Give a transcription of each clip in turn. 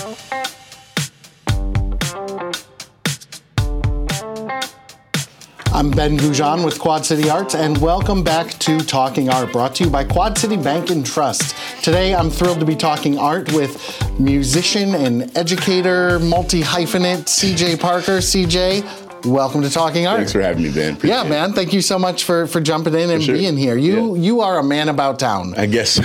I'm Ben Goujon with Quad City Arts, and welcome back to Talking Art, brought to you by Quad City Bank and Trust. Today, I'm thrilled to be talking art with musician and educator, multi-hyphenate, CJ Parker. CJ, welcome to Talking Art. Thanks for having me, Ben. Appreciate it. Man. Thank you so much for jumping in and being here. You are a man about town. I guess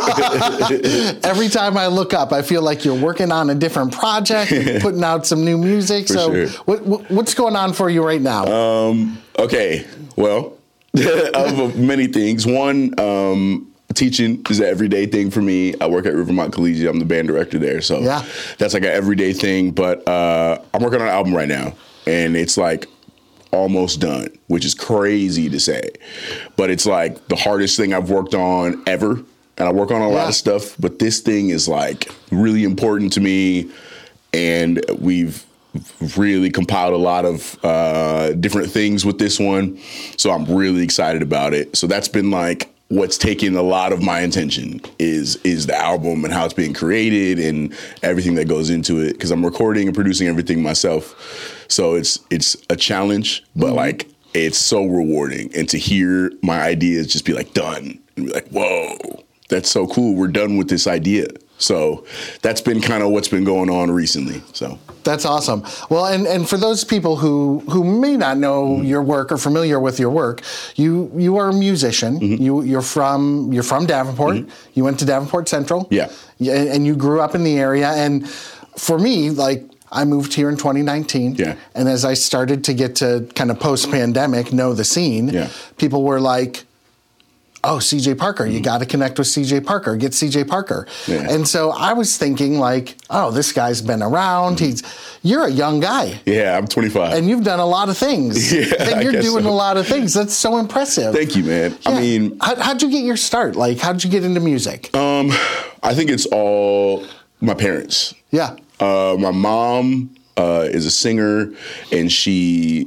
so. Every time I look up, I feel like you're working on a different project and putting out some new music. What's going on for you right now? Okay, well, of many things. One, teaching is an everyday thing for me. I work at Rivermont Collegiate. I'm the band director there, so that's like an everyday thing. But I'm working on an album right now, and it's like almost done, which is crazy to say. But it's like the hardest thing I've worked on ever, and I work on a lot of stuff. But this thing is like really important to me, and we've really compiled a lot of different things with this one, so I'm really excited about it. So that's been like what's taken a lot of my attention is the album and how it's being created and everything that goes into it, because I'm recording and producing everything myself. So it's a challenge, but like it's so rewarding. And to hear my ideas just be like done and be like, whoa, that's so cool. We're done with this idea. So that's been kind of what's been going on recently. So that's awesome. Well, and for those people who may not know your work or familiar with your work, you are a musician. You're from Davenport. You went to Davenport Central. Yeah. And you grew up in the area. And for me, like, I moved here in 2019. Yeah. And as I started to get to kind of post-pandemic know the scene, people were like, oh, CJ Parker, you got to connect with CJ Parker, get CJ Parker. Yeah. And so I was thinking like, oh, this guy's been around. You're a young guy. Yeah, I'm 25. And you've done a lot of things. Yeah, and you're doing a lot of things. That's so impressive. Thank you, man. Yeah. I mean, how'd you get your start? Like, how'd you get into music? I think it's all my parents. Yeah. My mom is a singer, and she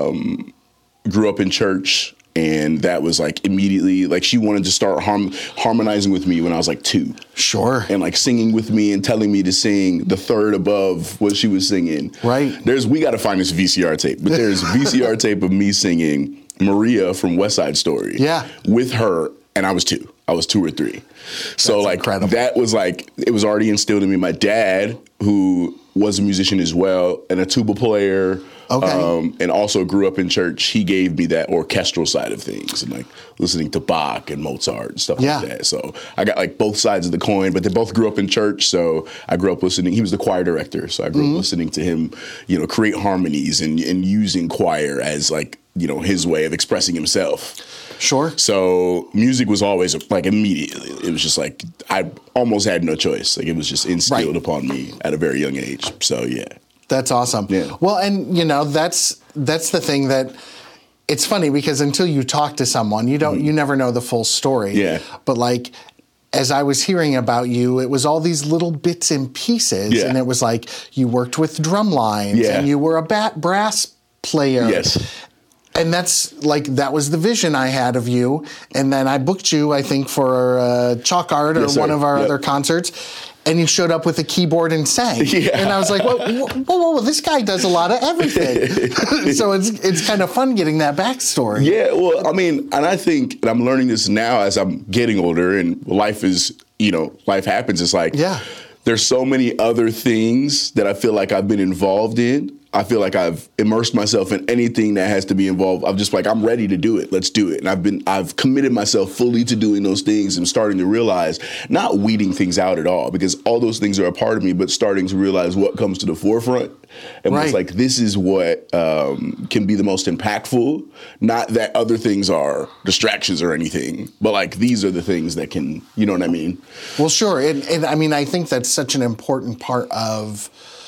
grew up in church. And that was like immediately, like she wanted to start harmonizing with me when I was like 2. Sure. And like singing with me and telling me to sing the third above what she was singing. Right. We got to find this VCR tape, but there's VCR tape of me singing Maria from West Side Story. Yeah. With her, and I was 2. I was 2 or 3. So like incredible. That was like, it was already instilled in me. My dad, who was a musician as well and a tuba player, and also grew up in church, he gave me that orchestral side of things and like listening to Bach and Mozart and stuff like that. So I got like both sides of the coin, but they both grew up in church. So I grew up listening. He was the choir director. So I grew up listening to him, create harmonies and using choir as like, his way of expressing himself. Sure. So music was always like immediately. It was just like I almost had no choice. Like it was just instilled upon me at a very young age. So yeah. That's awesome. Yeah. Well, and that's the thing that it's funny because until you talk to someone, you never know the full story. Yeah. But like as I was hearing about you, it was all these little bits and pieces, and it was like you worked with drum lines, and you were a brass player. Yes. And that was the vision I had of you. And then I booked you, I think, for Chalk Art or one of our other concerts. And you showed up with a keyboard and sang. Yeah. And I was like, whoa, this guy does a lot of everything. So it's kind of fun getting that backstory. Yeah, well, I mean, and I think, and I'm learning this now as I'm getting older and life happens. It's like, there's so many other things that I feel like I've been involved in. I feel like I've immersed myself in anything that has to be involved. I'm just like, I'm ready to do it. Let's do it. And I've committed myself fully to doing those things and starting to realize, not weeding things out at all, because all those things are a part of me, but starting to realize what comes to the forefront. And it's like, this is what can be the most impactful. Not that other things are distractions or anything, but like these are the things that can, you know what I mean? Well, sure. And I mean, I think that's such an important part of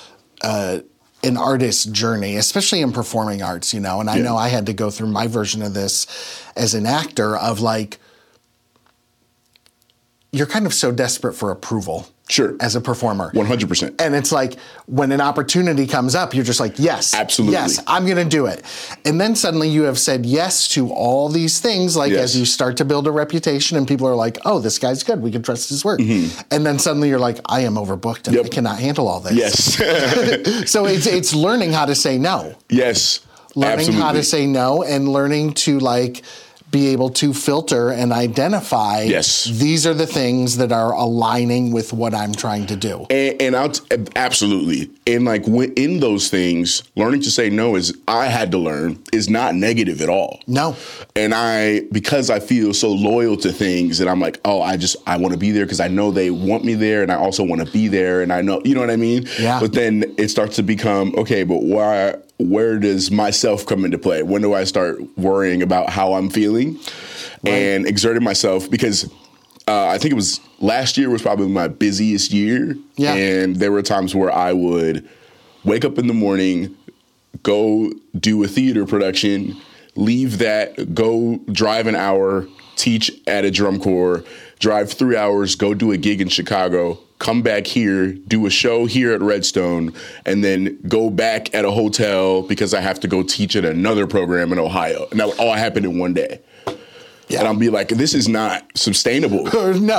an artist's journey, especially in performing arts, and I know I had to go through my version of this as an actor of like, you're kind of so desperate for approval. Sure. As a performer. 100%. And it's like when an opportunity comes up, you're just like, yes. Absolutely. Yes, I'm going to do it. And then suddenly you have said yes to all these things, like as you start to build a reputation and people are like, oh, this guy's good. We can trust his work. And then suddenly you're like, I am overbooked and I cannot handle all this. Yes. So it's learning how to say no. Yes. Learning how to say no and learning to like be able to filter and identify these are the things that are aligning with what I'm trying to do. And absolutely. And like in those things, learning to say no I had to learn is not negative at all. No. And because I feel so loyal to things and I'm like, oh, I want to be there because I know they want me there and I also want to be there. And I know, you know what I mean? Yeah. But then it starts to become, okay, but where does myself come into play? When do I start worrying about how I'm feeling and exerting myself? Because I think it was last year was probably my busiest year. Yeah. And there were times where I would wake up in the morning, go do a theater production, leave that, go drive an hour, teach at a drum corps, drive 3 hours, go do a gig in Chicago, come back here, do a show here at Redstone, and then go back at a hotel because I have to go teach at another program in Ohio. And that would all happen in one day. Yeah. And I'll be like, this is not sustainable. No.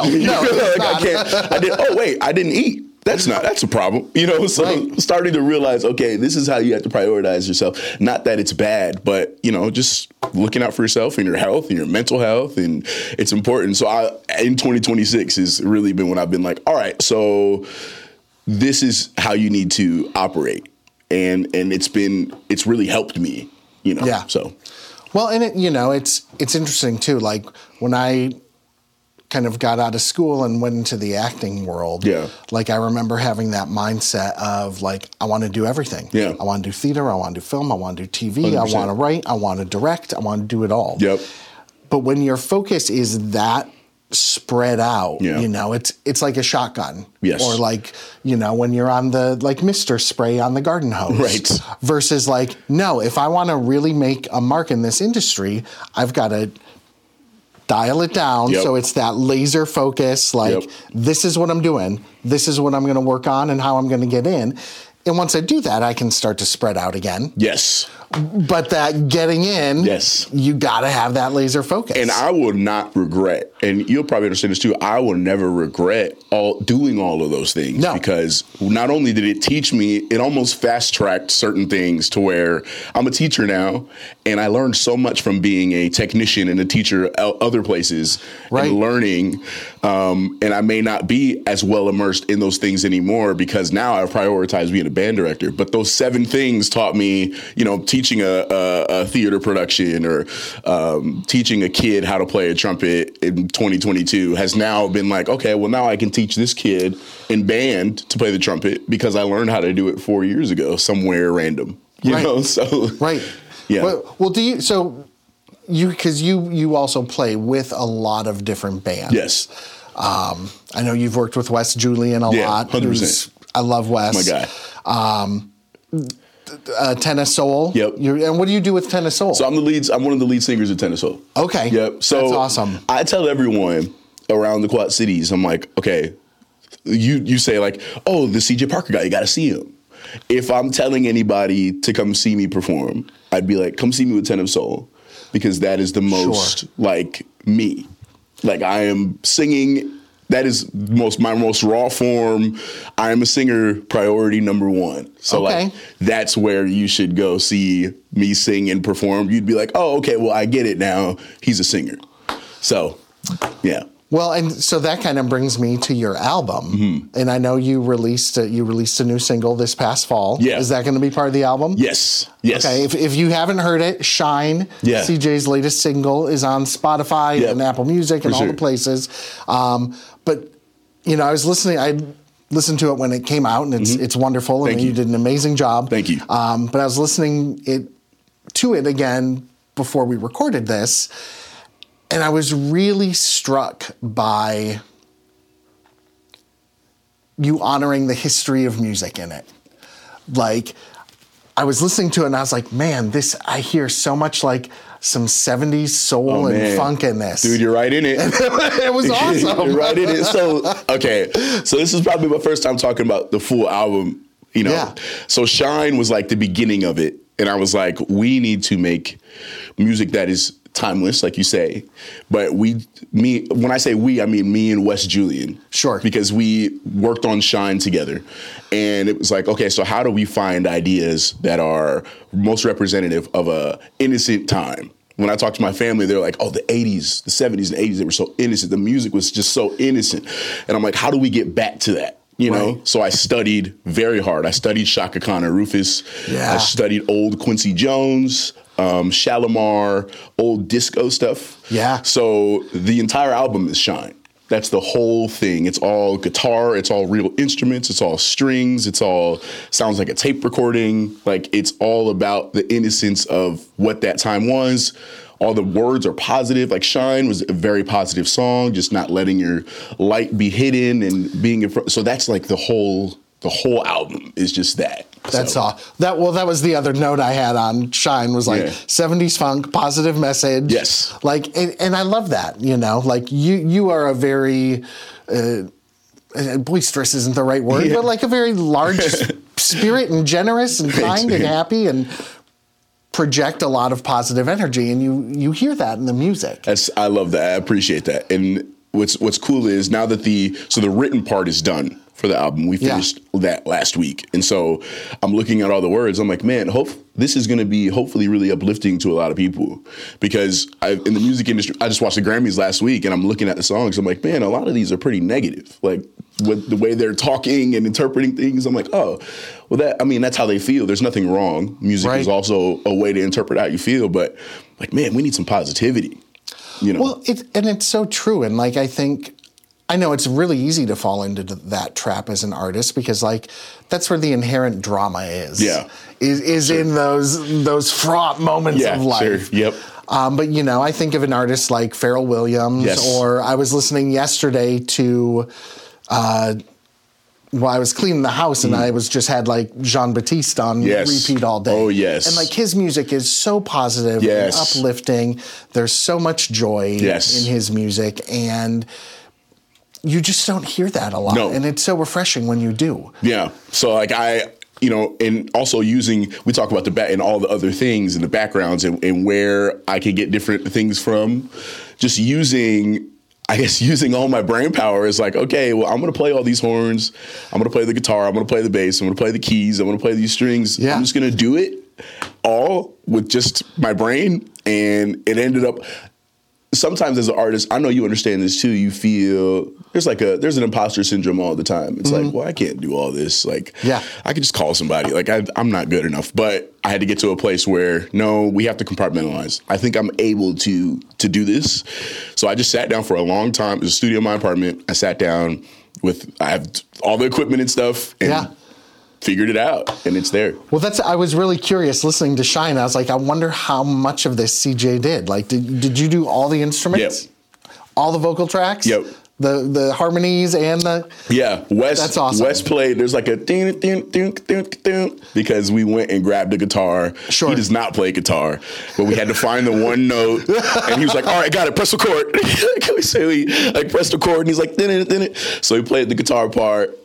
Like I didn't eat. That's a problem. So starting to realize, okay, this is how you have to prioritize yourself. Not that it's bad, but, just looking out for yourself and your health and your mental health. And it's important. So in 2026 has really been when I've been like, all right, so this is how you need to operate. And it's really helped me, Yeah. So. Well, and it's interesting too. Like when I kind of got out of school and went into the acting world. Yeah. Like I remember having that mindset of like, I want to do everything. Yeah. I want to do theater. I want to do film. I want to do TV. 100%. I want to write. I want to direct. I want to do it all. Yep. But when your focus is that spread out, it's like a shotgun. Yes. Or like, when you're on the like Mr. Spray on the garden hose. Right. Versus like, no, if I want to really make a mark in this industry, I've got to dial it down. Yep. So it's that laser focus, like this is what I'm doing. This is what I'm going to work on and how I'm going to get in. And once I do that, I can start to spread out again. Yes. But that getting in, you got to have that laser focus. And I will not regret, and you'll probably understand this too, I will never regret doing all of those things. No. Because not only did it teach me, it almost fast-tracked certain things to where I'm a teacher now, and I learned so much from being a technician and a teacher other places and learning. And I may not be as well immersed in those things anymore because now I've prioritized being a band director. But those 7 things taught me, teaching a theater production or teaching a kid how to play a trumpet in 2022 has now been like, okay, well, now I can teach this kid in band to play the trumpet because I learned how to do it 4 years ago somewhere random. You know, so yeah. Well, do you? So because you also play with a lot of different bands. Yes. I know you've worked with Wes Julian a lot. 100%. I love Wes. My guy. Tennis Soul. Yep. And what do you do with Tennis Soul? So I'm one of the lead singers of Tennis Soul. Okay. Yep. So that's awesome. I tell everyone around the Quad Cities, I'm like, okay, you say like, oh, the CJ Parker guy, you got to see him. If I'm telling anybody to come see me perform, I'd be like, come see me with Tennis Soul because that is the most like me. Like I am singing. That is my most raw form. I am a singer, priority number 1. So like that's where you should go see me sing and perform. You'd be like, oh, okay, well I get it now. He's a singer. So, yeah. Well, and so that kind of brings me to your album. And I know you released a new single this past fall. Yeah. Is that going to be part of the album? Yes. Yes. Okay. If you haven't heard it, Shine, CJ's latest single, is on Spotify and Apple Music and all the places. But I listened to it when it came out, and it's wonderful, and you did an amazing job. Thank you. But I was listening to it again before we recorded this, and I was really struck by you honoring the history of music in it. Like, I was listening to it and I was like, man, I hear so much like some 70s soul and funk in this. Dude, you're right in it. It was awesome. You're right in it. So, okay. So this is probably my first time talking about the full album, you know. Yeah. So Shine was like the beginning of it. And I was like, we need to make music that is timeless, like you say. But when I say we, I mean me and Wes Julian. Sure. Because we worked on Shine together. And it was like, okay, so how do we find ideas that are most representative of a innocent time? When I talk to my family, they're like, oh, the 80s, the 70s and 80s, they were so innocent. The music was just so innocent. And I'm like, how do we get back to that? You know, right. So I studied very hard. I studied Chaka Khan and Rufus. Yeah. I studied old Quincy Jones, Shalimar, old disco stuff. Yeah. So the entire album is Shine. That's the whole thing. It's all guitar. It's all real instruments. It's all strings. It's all sounds like a tape recording. Like it's all about the innocence of what that time was. All the words are positive. Like Shine was a very positive song, just not letting your light be hidden and being in front. So that's like the whole album is just that. That's all. That was the other note I had on Shine was like 70s funk, positive message. Yes. Like, and I love that, you know, like you are a very, boisterous isn't the right word, but like a very large spirit and generous and kind and happy and project a lot of positive energy, and you hear that in the music. I love that. I appreciate that. And what's cool is now that the written part is done for the album, we finished that last week, and so I'm looking at all the words. I'm like, man, this is going to be hopefully really uplifting to a lot of people, because in the music industry, I just watched the Grammys last week, and I'm looking at the songs. I'm like, man, a lot of these are pretty negative, like with the way they're talking and interpreting things. I'm like, oh, well, that's how they feel. There's nothing wrong. Music is also a way to interpret how you feel, but like, man, we need some positivity, you know? Well, it's so true. And like, I know it's really easy to fall into that trap as an artist, because like that's where the inherent drama is. Yeah. Is in those fraught moments of life. Sure. Yep. But you know, I think of an artist like Pharrell Williams, or I was listening yesterday to I was cleaning the house and I had like Jean-Baptiste on repeat all day. Oh, yes. And like his music is so positive and uplifting. There's so much joy in his music, and you just don't hear that a lot. No. And it's so refreshing when you do. Yeah. So like and also we talk about and all the other things in the backgrounds and where I can get different things from. Just using all my brain power is like, okay, well, I'm going to play all these horns. I'm going to play the guitar. I'm going to play the bass. I'm going to play the keys. I'm going to play these strings. Yeah. I'm just going to do it all with just my brain. And it ended up, sometimes as an artist, I know you understand this too. You feel there's an imposter syndrome all the time. It's like, well, I can't do all this. Like, I could just call somebody. Like, I'm not good enough. But I had to get to a place where, no, we have to compartmentalize. I think I'm able to do this. So I just sat down for a long time. It was a studio in my apartment. I sat down I have all the equipment and stuff. And figured it out, and it's there. Well, I was really curious listening to Shine. I was like, I wonder how much of this CJ did. Like, did you do all the instruments? Yep. All the vocal tracks? Yep. The harmonies and the... Yeah. Wes, that's awesome. Wes played, there's like a ding, ding, ding, ding, ding, because we went and grabbed a guitar. Sure. He does not play guitar, but we had to find the one note, and he was like, all right, got it, press record. So we pressed record, and he's like, din. So he played the guitar part.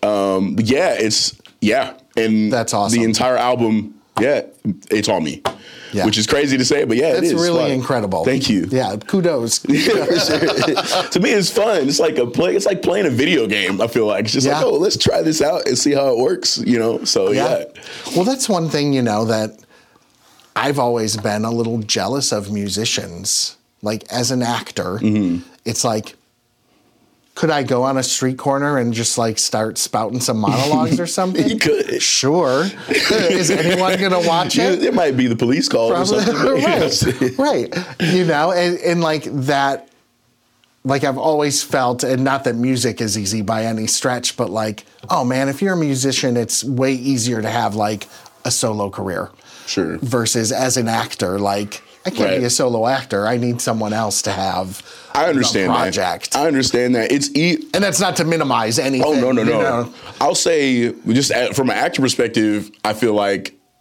And that's awesome. The entire album, it's all me. Yeah. Which is crazy to say, but it is. It's really fun. Incredible. Thank you. Yeah, kudos. Yeah, for sure. To me, it's fun. It's like it's like playing a video game. I feel like it's just like, oh, let's try this out and see how it works. You know, so Well, that's one thing that I've always been a little jealous of musicians. Like as an actor, it's like, could I go on a street corner and just like start spouting some monologues or something? You could. Sure. Is anyone going to watch it? It might be the police call or something. Right. You know, and like that, like I've always felt, and not that music is easy by any stretch, but like, oh man, if you're a musician, it's way easier to have like a solo career. Sure. Versus as an actor, like, I can't be a solo actor. I need someone else to have I understand a project. That. I understand that. And that's not to minimize anything. Oh, no. I'll say, just from an actor perspective, I feel like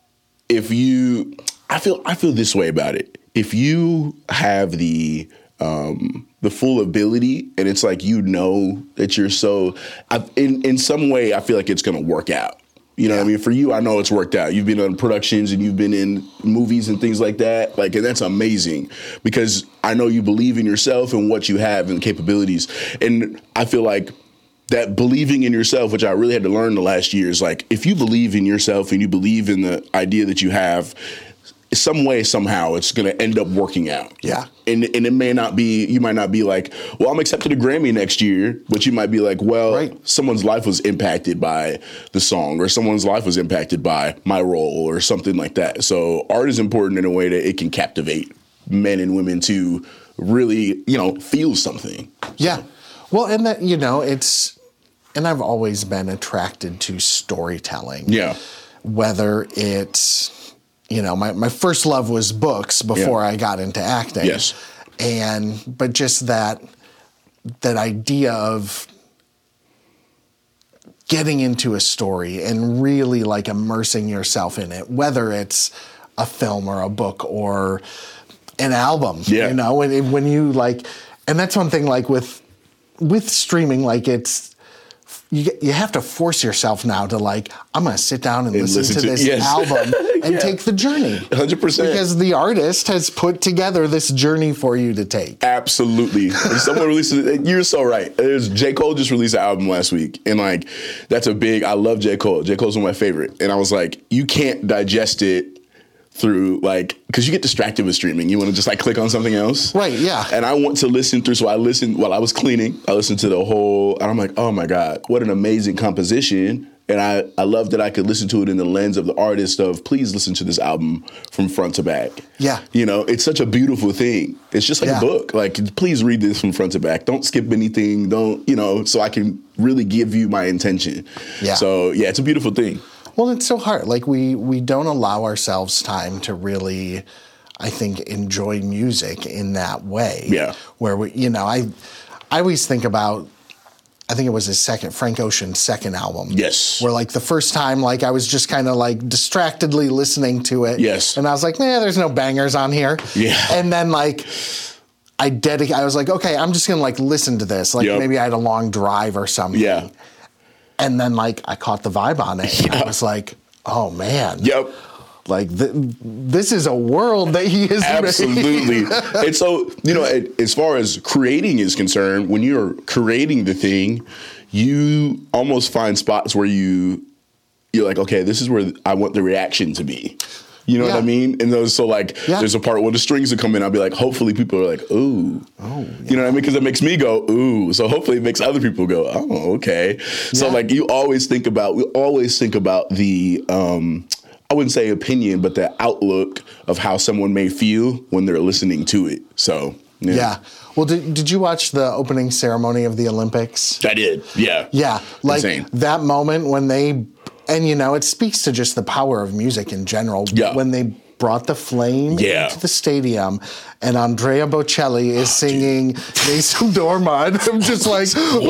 I feel this way about it. If you have the full ability, and it's like, that you're so, in some way, I feel like it's going to work out. You know what I mean? For you, I know it's worked out. You've been on productions and you've been in movies and things like that. Like, and that's amazing because I know you believe in yourself and what you have and capabilities. And I feel like that believing in yourself, which I really had to learn the last year, is like, if you believe in yourself and you believe in the idea that you have, some way, somehow, it's going to end up working out. Yeah. And it may not be, you might not be like, well, I'm accepted a Grammy next year, but you might be like, well, someone's life was impacted by the song, or someone's life was impacted by my role, or something like that. So art is important in a way that it can captivate men and women to really, feel something. Yeah. Well, and that, and I've always been attracted to storytelling. Yeah. Whether it's, my first love was books before I got into acting. Yes. But just that idea of getting into a story and really like immersing yourself in it, whether it's a film or a book or an album, when you like, and that's one thing like with streaming, like you have to force yourself now to like, I'm going to sit down and listen to this album and take the journey. 100%. Because the artist has put together this journey for you to take. Absolutely. Someone releases, you're so right. J. Cole just released an album last week. And like, I love J. Cole. J. Cole's one of my favorite. And I was like, you can't digest it through because you get distracted with streaming. You want to just click on something else. Right, yeah. And I want to listen through, so I listened while I was cleaning. I listened to the whole, and I'm like, oh my God, what an amazing composition. And I love that I could listen to it in the lens of the artist of, please listen to this album from front to back. Yeah. It's such a beautiful thing. It's just like a book. Like, please read this from front to back. Don't skip anything. Don't, so I can really give you my intention. Yeah. So yeah, it's a beautiful thing. Well, it's so hard. Like we don't allow ourselves time to really, I think, enjoy music in that way. Yeah. Where I always think about, I think it was Frank Ocean's second album. Yes. Where the first time, I was just kind of distractedly listening to it. Yes. And I was like, there's no bangers on here. Yeah. And then I was like, okay, I'm just going to listen to this. Maybe I had a long drive or something. Yeah. And then I caught the vibe on it. And I was like, oh man. Yep. This is a world that he has Absolutely. made. And so, as far as creating is concerned, when you're creating the thing, you almost find spots where you're like, okay, this is where I want the reaction to be. You know what I mean? And there's a part where the strings will come in. I'll be like, hopefully people are like, ooh. Oh, yeah. You know what I mean? Because it makes me go, ooh. So hopefully it makes other people go, oh, okay. Yeah. So we always think about the, I wouldn't say opinion, but the outlook of how someone may feel when they're listening to it. So, yeah. Well, did you watch the opening ceremony of the Olympics? I did. Yeah. Yeah. Insane. That moment when they, and it speaks to just the power of music in general. Yeah. When they brought the flame into the stadium and Andrea Bocelli is singing Nessun Dorma. I'm just like,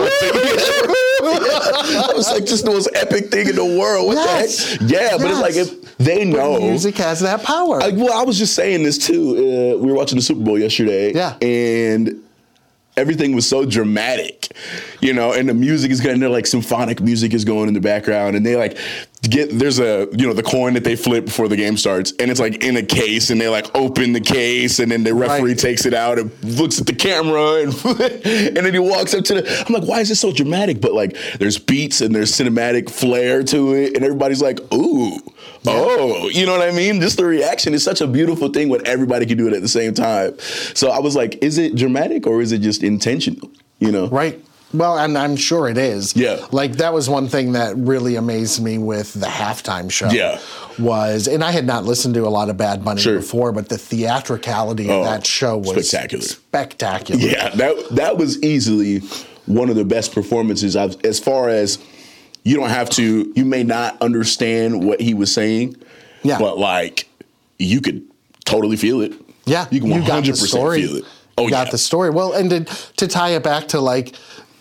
I was like, just the most epic thing in the world. What the heck? Yeah, but it's if they know. But music has that power. I was just saying this too. We were watching the Super Bowl yesterday. Yeah. And everything was so dramatic, and the music is going, they're symphonic music is going in the background, and they there's the coin that they flip before the game starts, and it's in a case, and they open the case, and then the referee takes it out and looks at the camera, and then he walks up to I'm like, why is this so dramatic? But there's beats and there's cinematic flair to it, and everybody's like, ooh. Yeah. Oh, you know what I mean? Just the reaction is such a beautiful thing when everybody can do it at the same time. So I was like, is it dramatic or is it just intentional? Right. Well, and I'm sure it is. Yeah. That was one thing that really amazed me with the halftime show. Yeah. And I had not listened to a lot of Bad Bunny before, but the theatricality of that show was spectacular. Yeah, that was easily one of the best performances as far as you may not understand what he was saying, but you could totally feel it. Yeah. You can 100% feel it. Oh, you got the story. Well, and to tie it back to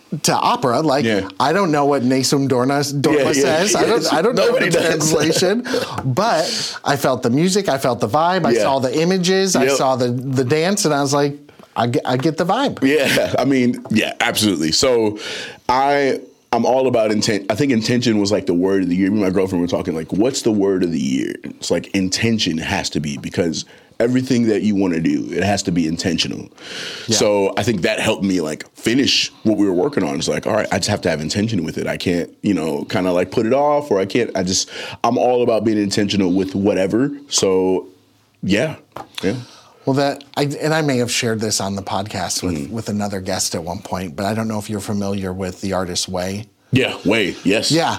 to opera. Like, I don't know what Nessun Dorma says. I don't know the translation. But I felt the music. I felt the vibe. I saw the images. I saw the dance. And I was like, I get the vibe. Yeah. I mean, yeah, absolutely. So I'm all about intent. I think intention was like the word of the year. Me and my girlfriend were talking like, what's the word of the year? It's like intention has to be, because everything that you want to do, it has to be intentional. Yeah. So I think that helped me like finish what we were working on. It's like, all right, I just have to have intention with it. I can't, kind of like put it off, or I'm all about being intentional with whatever. So yeah. Well, I may have shared this on the podcast with another guest at one point, but I don't know if you're familiar with the artist Way. Yeah, Way, yes. Yeah,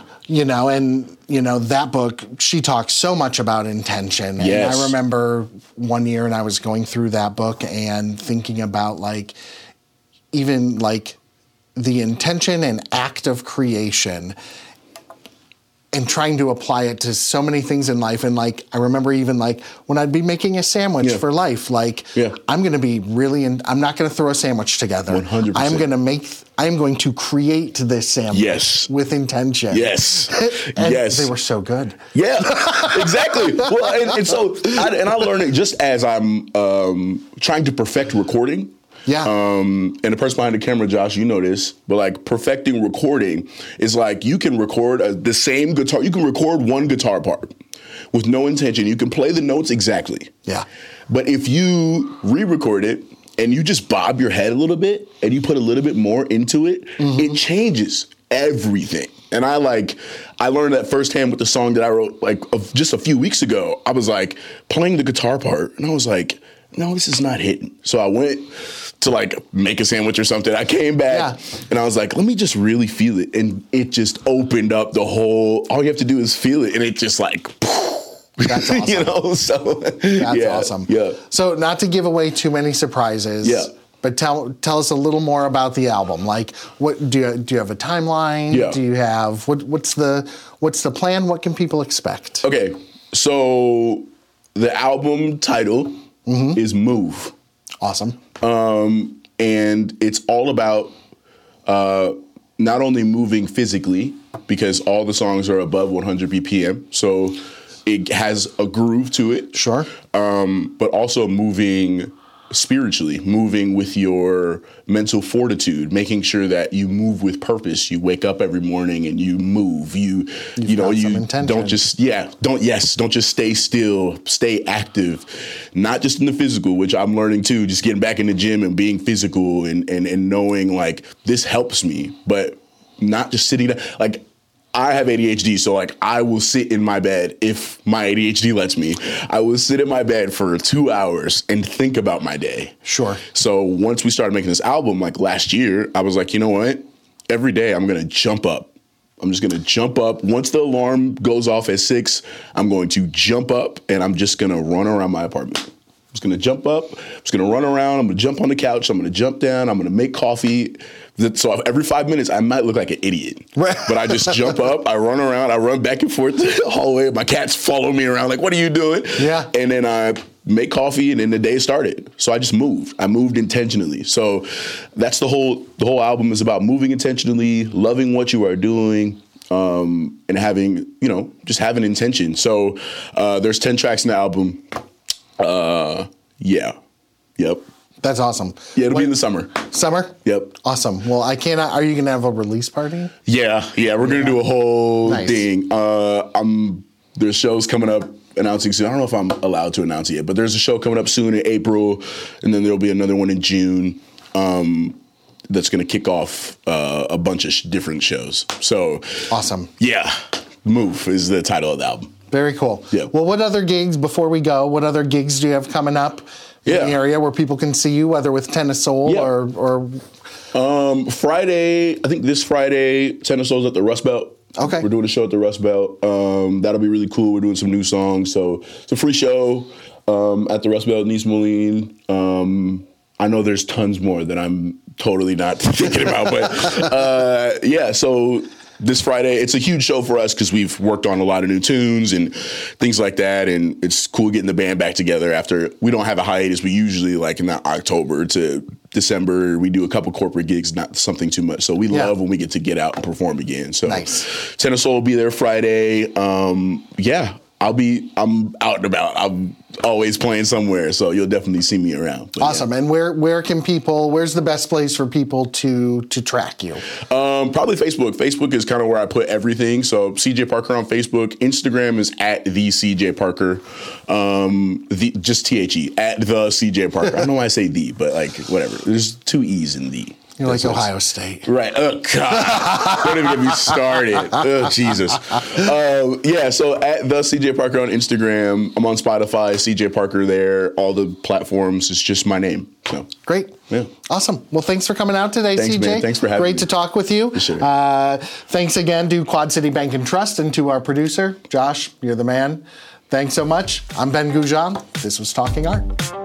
that book, she talks so much about intention. Yes. And I remember one year, and I was going through that book and thinking about like, even like the intention and act of creation, and trying to apply it to so many things in life. And like, I remember even like when I'd be making a sandwich for life, like I'm going to be I'm not going to throw a sandwich together. 100%. I'm going to create this sandwich with intention. Yes. And they were so good. Yeah, exactly. Well, and so I learned it just as I'm trying to perfect recording. Yeah. And the person behind the camera, Josh, you know this, but like perfecting recording is like you can record the same guitar. You can record one guitar part with no intention. You can play the notes exactly. Yeah. But if you re-record it and you just bob your head a little bit and you put a little bit more into it, it changes everything. And I learned that firsthand with the song that I wrote like just a few weeks ago. I was like playing the guitar part and I was like, no, this is not hitting. So I went to like make a sandwich or something. I came back and I was like, let me just really feel it. And it just opened up all you have to do is feel it. And it just like, that's awesome. So that's awesome. Yeah. So not to give away too many surprises. Yeah. But tell us a little more about the album. Like, what do you have a timeline? Yeah. Do you have what's the plan? What can people expect? Okay, so the album title is Move. Awesome. And it's all about not only moving physically, because all the songs are above 100 BPM, so it has a groove to it. Sure. But also moving spiritually, moving with your mental fortitude, making sure that you move with purpose. You wake up every morning and you move. You don't just stay still, stay active, not just in the physical, which I'm learning too, just getting back in the gym and being physical and knowing like this helps me, but not just sitting down. Like, I have ADHD, so like I will sit in my bed if my ADHD lets me. I will sit in my bed for 2 hours and think about my day. Sure. So once we started making this album, like last year, I was like, you know what? Every day I'm going to jump up. I'm just going to jump up. Once the alarm goes off at 6, I'm going to jump up and I'm just going to run around my apartment. I'm just going to jump up. I'm just going to run around. I'm going to jump on the couch. I'm going to jump down. I'm going to make coffee. So every 5 minutes, I might look like an idiot. Right. But I just jump up. I run around. I run back and forth to the hallway. My cats follow me around like, what are you doing? Yeah. And then I make coffee, and then the day started. So I just moved. I moved intentionally. So that's the whole album is about moving intentionally, loving what you are doing, and having, just having intention. So there's 10 tracks in the album. Yeah. Yep. That's awesome. Yeah, it'll be in the summer. Summer? Yep. Awesome. Well, are you going to have a release party? Yeah, we're going to do a whole thing. There's shows coming up announcing soon. I don't know if I'm allowed to announce it yet, but there's a show coming up soon in April, and then there'll be another one in June that's going to kick off a bunch of different shows. So awesome. Yeah, Move is the title of the album. Very cool. Yeah. Well, what other gigs do you have coming up in the area where people can see you, whether with Ten of Soul or Friday, I think this Friday, Ten of Soul's at the Rust Belt. Okay. We're doing a show at the Rust Belt. That'll be really cool. We're doing some new songs. So it's a free show at the Rust Belt in East Moline. I know there's tons more that I'm totally not thinking about. But so this Friday. It's a huge show for us because we've worked on a lot of new tunes and things like that. And it's cool getting the band back together after we don't have a hiatus. We usually like in October to December, we do a couple corporate gigs, not something too much. So we love when we get out and perform again. So nice. Ten of Soul will be there Friday. I'm out and about. I'm always playing somewhere, so you'll definitely see me around. But awesome. And where's the best place for people to track you? Probably Facebook. Facebook is kind of where I put everything. So CJ Parker on Facebook. Instagram is at the CJ Parker. Just THE at the CJ Parker. I don't know why I say the, but like whatever. There's 2 E's in the. You're like Ohio State. Right. Oh, God. Don't even get me started. Oh, Jesus. So at the CJ Parker on Instagram. I'm on Spotify, CJ Parker there. All the platforms. It's just my name. So. Great. Yeah. Awesome. Well, thanks for coming out today, thanks, CJ. Man. Thanks for having me. Great to talk with you. Sure. Thanks again to Quad City Bank and Trust and to our producer, Josh. You're the man. Thanks so much. I'm Ben Goujon. This was Talking Art.